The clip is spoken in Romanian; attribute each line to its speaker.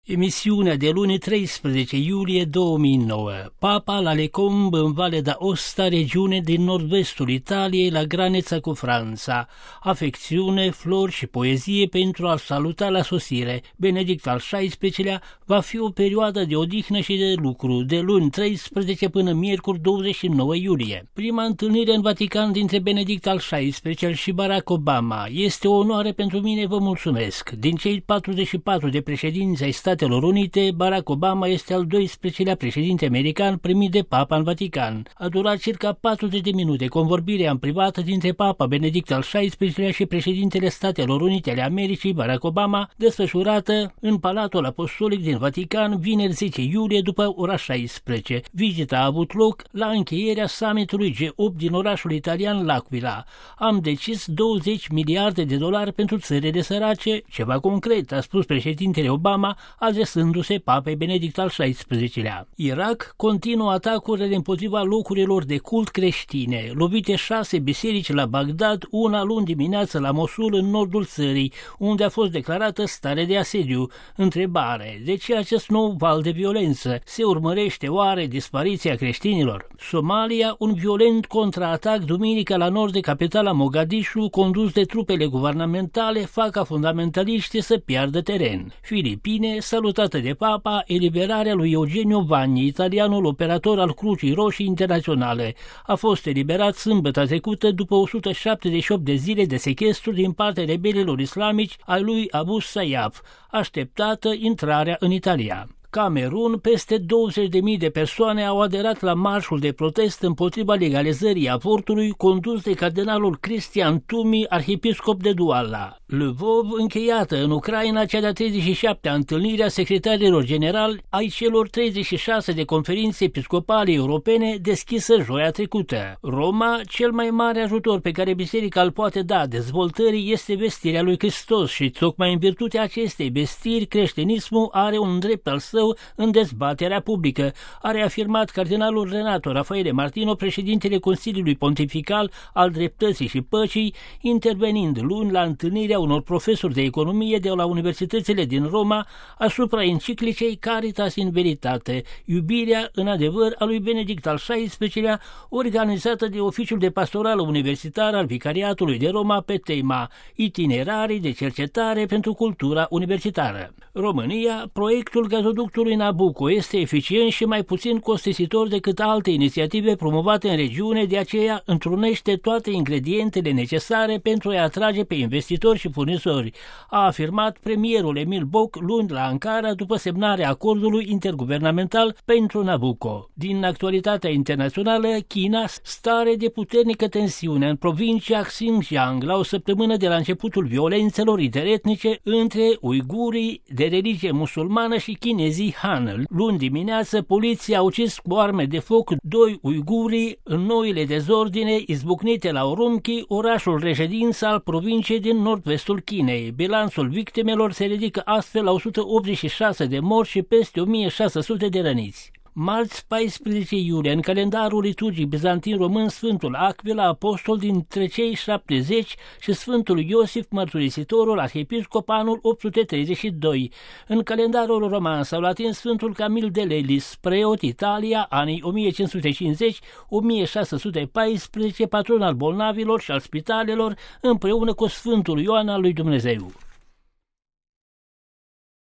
Speaker 1: Emisiunea de luni 13 iulie 2009. Papa la Lecombe, în Valle d'Aosta, regiune din nord-vestul Italiei, la granița cu Franța. Afecțiune, flori și poezie pentru a-l saluta la sosire. Benedict al XVI-lea va fi o perioadă de odihnă și de lucru, de luni 13 până miercuri 29 iulie. Prima întâlnire în Vatican dintre Benedict al XVI-lea și Barack Obama. Este o onoare pentru mine, vă mulțumesc. Din cei 44 de președinți ai Statelor Unite, Barack Obama este al 12-lea președinte american primit de Papa în Vatican. A durat circa 40 de minute convorbirea în privat dintre Papa Benedict al XVI-lea și președintele Statelor Unite ale Americii, Barack Obama, desfășurată în Palatul Apostolic din Vatican, vineri 10 iulie după ora 16. Vizita a avut loc la încheierea summitului G8 din orașul italian L'Aquila. Am decis 20 miliarde de dolari pentru țările sărace, ceva concret, a spus președintele Obama, adresându-se Papei Benedict al XVI-lea. Irak continuă atacurile împotriva locurilor de cult creștine. Lovite 6 biserici la Bagdad, una luni dimineață la Mosul, în nordul țării, unde a fost declarată stare de asediu. Întrebare: de ce acest nou val de violență? Se urmărește oare dispariția creștinilor? Somalia, un violent contraatac duminică la nord de capitala Mogadishu, condus de trupele guvernamentale, fac ca fundamentaliștii să piardă teren. Filipine, salutată de Papa, eliberarea lui Eugenio Vanni, italianul operator al Crucii Roșii Internaționale. A fost eliberat sâmbătă trecută după 178 de zile de sechestru din partea rebelilor islamici ai lui Abu Sayyaf, așteptată intrarea în Italia. Camerun, peste 20.000 de persoane au aderat la marșul de protest împotriva legalizării avortului condus de cardinalul Cristian Tumi, arhiepiscop de Douala. Lvov, încheiată în Ucraina cea de-a 37-a întâlnire a secretarilor generali ai celor 36 de conferințe episcopale europene deschisă joia trecută. Roma, cel mai mare ajutor pe care biserica îl poate da dezvoltării este vestirea lui Hristos și tocmai în virtutea acestei vestiri creștinismul are un drept al său în dezbaterea publică, a reafirmat cardinalul Renato Raffaele Martino, președintele Consiliului Pontifical al Dreptății și Păcii, intervenind luni la întâlnirea unor profesori de economie de la universitățile din Roma asupra enciclicei Caritas in Veritate, iubirea în adevăr a lui Benedict al XVI-lea, organizată de Oficiul de Pastorală Universitară al Vicariatului de Roma pe tema Itinerarii de cercetare pentru cultura universitară. România, proiectul gazoductului Nabucco este eficient și mai puțin costisitor decât alte inițiative promovate în regiune, de aceea întrunește toate ingredientele necesare pentru a atrage pe investitori și furnizori, a afirmat premierul Emil Boc luni la Ankara după semnarea acordului interguvernamental pentru Nabucco. Din actualitatea internațională, China, stare de puternică tensiune în provincia Xinjiang la o săptămână de la începutul violențelor interetnice între uigurii de religie musulmană și chinezii Han. Luni dimineață, poliția a ucis cu arme de foc 2 uiguri în noile dezordine izbucnite la Urumqi, orașul reședință al provinciei din nord-vestul Chinei. Bilanțul victimelor se ridică astfel la 186 de morți și peste 1600 de răniți. Marți 14 iulie, în calendarul liturgic bizantin român, Sfântul Aquila, apostol dintre cei 70 și Sfântul Iosif Mărturisitorul, arhiepiscop, anul 832. În calendarul roman sau latin, Sfântul Camil de Lelis, preot, Italia, anii 1550-1614, patron al bolnavilor și al spitalelor, împreună cu Sfântul Ioan al lui Dumnezeu.